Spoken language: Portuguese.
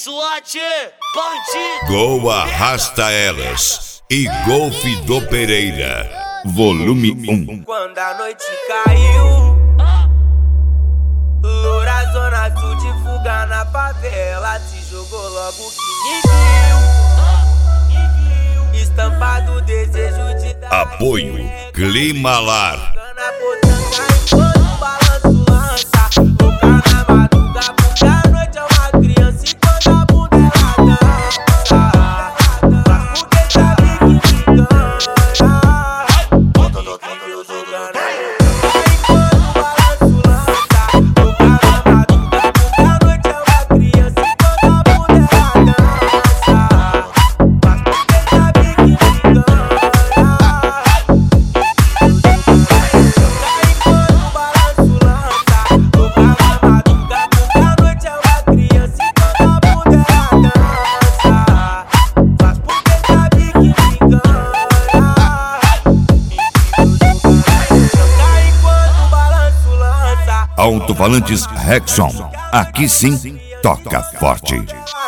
SWAT, bandido. Gol Arrasta Elas e Golfe do Pereira, volume 1. Quando a noite caiu, loura zona sul de fuga na favela, se jogou logo que me viu, estampado o desejo de dar. Apoio Climalar. Alto-falantes Rexon, aqui sim toca forte.